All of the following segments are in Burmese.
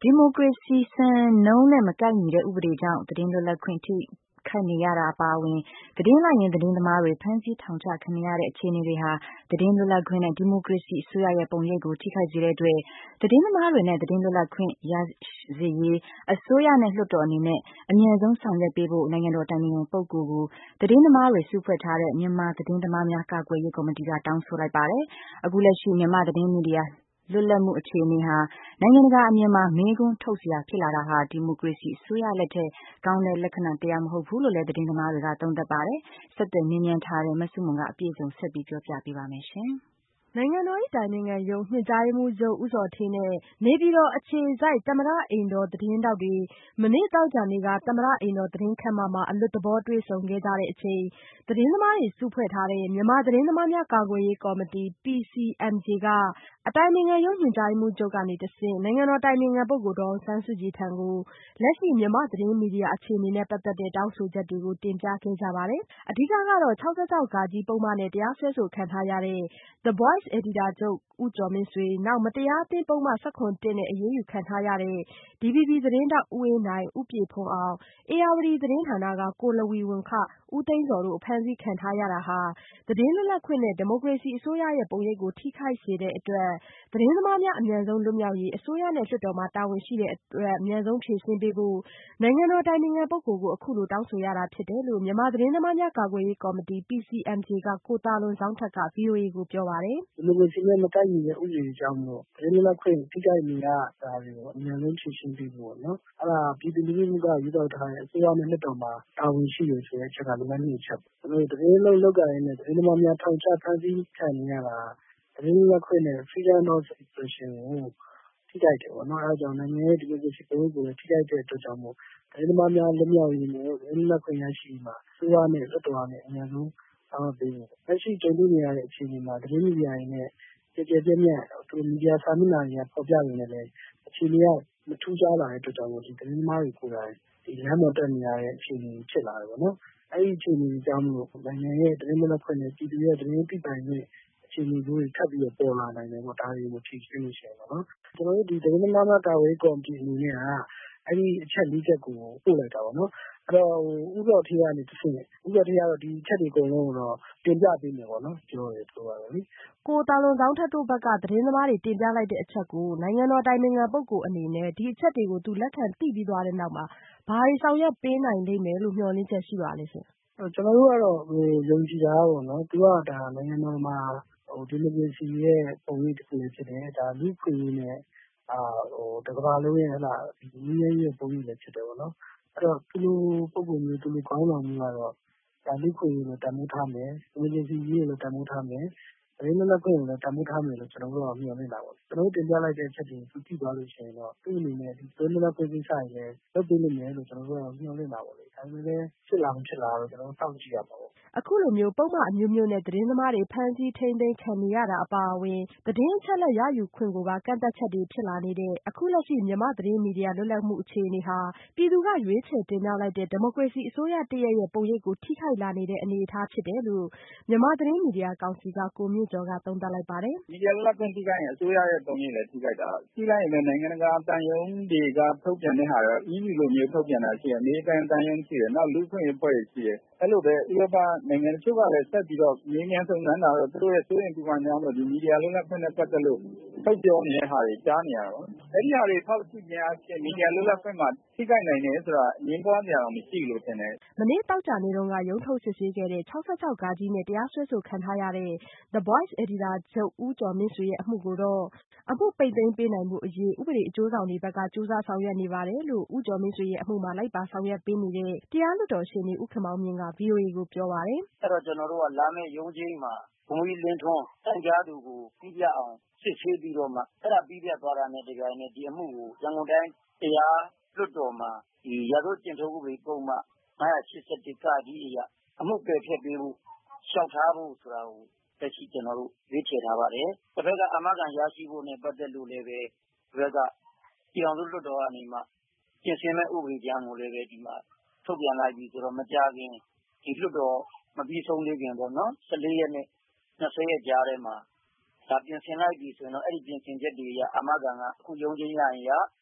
ဒီမိုကရေစီစံနှုန်းနဲ့မကိုက်ညီတဲ့ဥပဒေကြောင့်သတင်းလွတ်လပ်ခွင့်ထိခိုက်နေရတာအပါအဝင်သတင်းလိုက်ရင်းသတင်းသမားတွေဖမ်းဆီးထောင်ချခံနေရတဲ့အခြေအနေတွေဟာသတင်းလွတ်လပ်ခွင့်နဲ့ဒီမိုကရေစီအစိုးရရဲ့ပုံရိပ်ကိုထိခိုက်စေတဲ့အတွက်သတင်းသမားတွေနဲ့သတင်းလွတ်လပ်ခွင့်ရစေရေးအစိုးရနဲ့လွှတ်တော်အနေနဲ့အမြန်ဆုံးဆောင်ရွက်ပေးဖို့နိုင်ငံတော်တိုင်ပင်ခံပုဂ္ဂိုလ်ကိုသတင်းသမားတွေစုဖွဲ့ထားတဲ့မြန်မာသတင်းသမားများကာကွယ်ရေးကော်မတီကတောင်းဆိုလိုက်ပါတယ်။အခုလက်ရှိမြန်မာသတင်းမီဒီယာလွတ်လပ်မှုအခြေအနေဟာနိုင်ငံတကာအမြင်မှာမေးခွန်းထုတ်စရာဖြစ်လာတာဟာဒီမိုကရေစီအစိုးရလက်ထက်ကောင်းတဲ့လက္ခဏာတရားမဟုတ်ဘူးလို့လည်းသတင်းသမားတွေကသုံးသပ်ပါတယ်။ဆက်သွယ်မြင်းမြန်းထားတဲ့မဆုမွန်ကအပြည့်စုံဆက်ပြီးပြောပြပေးပါမယ်ရှင်။နိုင်ငံတော်၏တိုင်ပင်ခံရုံးညွှန်ကြားရေးမှူးချုပ်ဦးဇော်ဌေးနဲ့နေပြည်တော်အခြေစိုက်သမ္မတအိမ်တော်သတင်းထောက်တွေမနေ့သောကြာနေ့ကသမ္မတအိမ်တော်သတင်းခန်းမမှာအလွတ်သဘောတွေ့ဆုံခဲ့ကြတဲ့အချိန်သတင်းသမားတွေစုဖွဲ့ထားတဲ့မြန်မာသတင်းသမားများကာကွယ်ရေးကော်မတီ PCMJ ကအတိုင်ပင်ခံရုံးညွှန်ကြားရေးမှူးချုပ်ကနေတဆင့်နိုင်ငံတော်တိုင်ပင်ခံပုဂ္ဂိုလ်ဒေါ်အောင်ဆန်းစုကြည်ထံကိုလက်ရှိမြန်မာသတင်းမီဒီယာအခြေအနေနဲ့ပတ်သက်တဲ့တောင်းဆိုချက်တွေကိုတင်ပြခဲ့ကြပါတယ်။အဓိကကတော့ ပုဒ်မနဲ့တရားစွဲဆိုခံထားရတဲ့ The Voice အယ်ဒီတာချုပ်ဦးကျော်မင်းဆွေ၊မတရားအသင်းပုဒ်မ ၁၇ နဲ့အရေးယူခံထားရတဲ့ DVB သတင်းထောက်ဦးအေးနိုင်၊ဦးပြည့်ဘုန်းအောင်၊ဧရာဝတီသတင်းဌာနကကိုလဝီဝမ် ဦးသိန်းဇော်တို့အဖမ်းဆီးခံထားရတာဟာသတင်းလွတ်လပ်ခွင့်နဲ့ဒီမိုကရေစီအစိုးရရဲ့ပုံရိပ်ကိုထိခိုက်စေတဲ့အတွက်သတင်းသမားများအမြန်ဆုံးလွတ်မြောက်ရေးအစိုးရနဲ့လွှတ်တော်မှာတာဝန်ရှိတဲ့အတွက်အမြန်ဆုံးဖြေရှင်းပေးဖို့နိုင်ငံတော်တိုင်ပင်ခံပုဂ္ဂိုလ်ကိုအခုလိုတောင်းဆိုရတာဖြစ်တယ်လို့မြန်မာသတင်းသမားများကာကွယ်ရေးကော်မတီ PCMJ ကကိုသာလွန်ဇောင်းထက်က VOA ကိုပြောပါတယ်။ဒီမိုကရေစီနဲ့မကိုက်ညီတဲ့ဥပဒေကြောင့်မို့သတင်းလွတ်လပ်ခွင့်ထိခိုက်နေရတာတွေကိုအမြန်ဆုံးဖြေရှင်းပေးဖို့နော်။အဲ့ဒါပြည်သူလူထုကရွေးကောက်ထားတဲ့အစိုးရနဲ့လွှတ်တော်မှာတာဝန်ရှိတယ်ဆိုတဲ့အချက်ကနံပါတ်2အချက်ပေါ့။ကျွန်တော်တို့သတင်းလုပ်ကိုင်နေတဲ့သတင်းသမားများထောင်ချဖမ်းဆီးခံနေရတာသတင်းလွတ်လပ်ခွင့်နဲ့ Freedom of Expression ကိုထိခိုက်တယ်ပေါ့နော်။အဲဒါကြောင့်နိုင်ငံရဲ့ဒီမိုကရေစီပုံရိပ်ကိုထိခိုက်တဲ့အတွက်ကြောင့်မို့သတင်းသမားများလွတ်မြောက်ရေးနဲ့သတင်းလွတ်လပ်ခွင့်ရရှိရေးမှာအစိုးရနဲ့လွှတ်တော်နဲ့အများဆုံးဆောင်ရွက်ပေးဖို့။လက်ရှိကြုံတွေ့နေရတဲ့အခြေအနေမှာသတင်းမီဒီယာတွေနဲ့ကြည်ကြဲပြန့်ပြန့်မီဒီယာစာမျက်နှာတွေကဖော်ပြနေတယ်လေအခြေအနေကမထူးခြားလာတဲ့အတွက်ကြောင့်မို့ဒီသတင်းသမားတွေကိုယ်တိုင်ဒီလမ်းပေါ်တက်နေရတဲ့အခြေအနေဖြစ်လာတယ်ပေါ့နော်။အဲဒီအခြေအနေကြောင့်မို့နိုင်ငံရဲ့သတင်းလွတ်လပ်ခွင့်နဲ့ပြည်သူရဲ့သတင်းသိပိုင်ခွင့်အခြေအနေတွေထပ်ပြီးတော့ပေါ်လာနိုင်တယ်ပေါ့ဒါတွေကိုဖြည့်ရှင်းလို့ရှိရင်ပေါ့နော်။ကျွန်တော်တို့ဒီသတင်းသမားများကာကွယ်ရေးကော်မတီအနေနဲ့ကအဲဒီအချက်၄ချက်ကိုပို့လိုက်တာပေါ့နော်။အဲ့တော့ဦးဇော်ဌေးကနေတဆင့်ဦးဇော်ဌေးကတော့ဒီအချက်တွေအကုန်လုံးကိုတော့တင်ပြပေးမယ်ပေါ့နော်ပြောတယ်ဆိုတော့လေကိုသာလွန်ဇောင်းထက်တို့ဘက်ကသတင်းသမားတွေတင်ပြလိုက်တဲ့အချက်ကိုနိုင်ငံတော်တိုင်ပင်ခံပုဂ္ဂိုလ်အနေနဲ့ဒီအချက်တွေကိုသူလက်ခံသိပြီးသွားတဲ့နောက်မှာဘာတွေဆောင်ရွက်ပေးနိုင်လိမ့်မယ်လို့မျှော်လင့်ချက်ရှိပါလဲရှင်ကျွန်တော်တို့ကတော့ယုံကြည်တာပေါ့နော်သူကဒါနိုင်ငံတော်မှာဒီမိုကရေစီရဲ့ပုံရိပ်တစ်ခုလည်းဖြစ်တယ်ဒါလူ့ခွင့်ရေးနဲ့တကမ္ဘာလုံးရဲ့ဟလာဒီငြိမ်းချမ်းရေးပုံရိပ်လည်းဖြစ်တယ်ပေါ့နော်အဲ့တော့သူလိုပုံပုံမျိုးသူလိုခေါင်းဆောင်မျိုးကတော့ဒါလူ့ခွင့်ရေးကိုတန်ဖိုးထားမယ်ဒီမိုကရေစီရေးကိုတန်ဖိုးထားမယ်သတင်းလွတ်လပ်ခွင့်ကိုလည်းတန်ဖိုးထားမယ်လို့ကျွန်တော်တို့ကမျှော်လင့်တာပေါ့ကျွန်တော်တို့တင်ပြလိုက်တဲ့အချက်တွေကိုသူကြည့်သွားလို့ရှိရင်တော့သူ့အနေနဲ့ဒီသတင်းလွတ်လပ်ခွင့်ကိစ္စတွေလည်းလုပ်ပေးနိုင်မယ်လို့ကျွန်တော်တို့ကမျှော်လင့်တာပေါ့လေဒါပေမဲ့လည်းဖြစ်လာမဖြစ်လာတော့ကျွန်တော်တို့စောင့်ကြည့်ရပါပေါ့အခုလိုမျိုးပုံမှန်အမျိုးမျိုးနဲ့သတင်းသမားတွေဖမ်းဆီးထိန်းသိမ်းခံနေရတာအပါအဝင်သတင်းအချက်အလက်ရယူခွင့်ကိုပါကန့်သတ်ချက်တွေဖြစ်လာနေတဲ့အခုလက်ရှိမြန်မာသတင်းမီဒီယာလွတ်လပ်မှုအခြေအနေဟာပြည်သူကရွေးချယ်တင်မြှောက်လိုက်တဲ့ဒီမိုကရေစီအစိုးရတရပ်ရဲ့ပုံရိပ်ကိုထိခိုက်လာနေတဲ့အနေအထားဖြစ်တယ်လို့မြန်မာသတင်းမီဒီယာကောင်စီကကိုမြင့်ကျော်ကသုံးသပ်လိုက်ပါတယ်။မီဒီယာလွတ်လပ်ခွင့်ထိခိုက်ရင်အစိုးရရဲ့ပုံရိပ်လည်းထိခိုက်တာ။ထိခိုက်ရင်လည်းနိုင်ငံတကာတန်ယုံတွေကထုတ်ပြန်တဲ့ဟာရော EU လိုမျိုးထုတ်ပြန်တာရှိတယ်။အမေရိကန်တန်ယုံရှိတယ်။နောက်လူ့အခွင့်အရေးအဖွဲ့တွေရှိတယ်။အဲ့လိုပဲဥရောပနိုင်ငံတချို့ကလည်းဆက်ပြီးတော့ငြင်းငြင်းစုံစမ်းတာတော့သူတို့ရဲ့စိုးရိမ်ပူပန်ကြောင့်လို့ဒီမီဒီယာလွတ်လပ်ခွင့်နဲ့ပတ်သက်လို့ထုတ်ပြောနေတဲ့ဟာတွေကြားနေရတာပေါ့။အဲ့ဒီဟာတွေထောက်ကြည့်ခြင်းအပြင်မီဒီယာလွတ်လပ်ခွင့်မှာထိခိုက်နိုင်တယ်ဆိုတာငြင်းပွားစရာတော့မရှိလို့ထင်တယ်။မနေ့သောကြာနေ့တုန်းကရုံးထုတ်စစ်ဆေးခဲ့တဲ့နဲ့တရားစွဲဆိုခံထားရတဲ့ The Voice အယ်ဒီတာချုပ်ဦးကျော်မင်းဆွေရဲ့အမှုကိုတော့အမှုပိတ်သိမ်းပေးနိုင်ဖို့အရေးဥပဒေအကျိုးဆောင်တွေဘက်ကကြိုးစားဆောင်ရွက်နေပါတယ်လို့ဦးကျော်မင်းဆွေရဲ့အမှုမှာလိုက်ပါဆောင်ရွက်ပေးနေတဲ့တရားလွှတ်တော်ရှေ့နေဦးခင်မောင်မြင့်က VOA ကိုပြောပါတယ်။အဲ့တော့ကျွန်တော်တို့ကလာမယ့်ရုံးချိန်းမှာဘုံကြီးလင်းထွန်းတိုင်ကြားသူကိုပြီးပြအောင်စစ်ဆေးပြီးတော့မှအဲ့ဒါပြီးပြသွားတာနဲ့ဒီကနေ့ဒီအမှုကိုရန်ကုန်တိုင်းတရားလွှတ်တော်မှာဒီရာဇဝတ်ကျင့်ထုံးဥပဒေပုံမှန်981ကဒီအရာအမှုပယ်ဖျက်ပေးဖို့လျှောက်ထားဖို့ဆိုတာကိုတက်ရှိကျွန်တော်တို့ရွေးချယ်ထားပါတယ်။တစ်ဖက်ကအာမခံရရှိဖို့နဲ့ပတ်သက်လို့လည်းပဲဒီဘက်ကပြည်အောင်စုလွှတ်တော်ကနေမှပြင်ဆင်မဲ့ဥပဒေကြမ်းကိုလည်းပဲဒီမှာထုတ်ပြန်လိုက်ပြီးဆိုတော့မကြခင်ဒီလွှတ်တော်မပြီးဆုံးသေးခင်ပေါ့နော်14ရက်နဲ့20ရက်ကြားထဲမှာဒါပြင်ဆင်လိုက်ပြီဆိုရင်တော့အဲ့ဒီပြင်ဆင်ချက်တွေရအာမခံကအခုရုံးချင်းရရင်ရ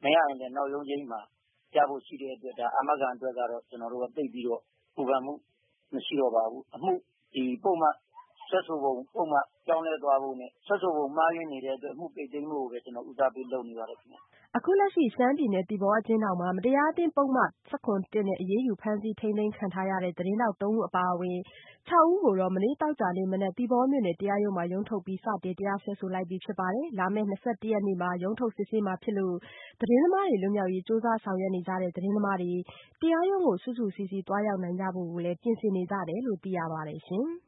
မရရင်လည်းနောက်ရုံးချိန်းမှာရဖို့ရှိတဲ့အတွက်အာမခံအတွက်ကတော့ကျွန်တော်တို့ကသိပြီးတော့ပူပန်မှုမရှိတော့ပါဘူးအမှုဒီပုံမှန်ဆက်ဆိုပုံပုံမှန်ကြောင်းလဲသွားဖို့နဲ့ဆက်ဆိုပုံမှားရင်းနေတဲ့အတွက်အမှုပိတ်သိမ်းမှုကိုပဲကျွန်တော်ဦးစားပေးလုပ်နေပါတယ်ခင်ဗျအခုလက်ရှိရှမ်းပြည်နယ်သီပေါအကျဉ်းထောင်မှာမတရားအသင်းပုဒ်မ17နဲ့အရေးယူဖမ်းဆီးထိန်းသိမ်းခံထားရတဲ့သတင်းထောက်3ဦးအပါအဝင်6ဦးကိုတော့မနေ့သောကြာနေ့မနက်သီပေါမြို့နယ်တရားရုံးမှာရုံးထုတ်ပြီးစတင်တရားစွဲဆိုလိုက်ပြီဖြစ်ပါတယ်။လာမယ့်21ရက်နေ့မှာရုံးထုတ်စစ်ဆေးမှာဖြစ်လို့သတင်းသမားတွေလွတ်မြောက်ရေးစ조사ဆောင်ရွက်နေကြတဲ့သတင်းသမားတွေတရားရုံးကိုစုစုစည်းစည်းသွားရောက်နိုင်ကြဖို့ကိုလည်းပြင်ဆင်နေကြတယ်လို့သိရပါတယ်ရှင်။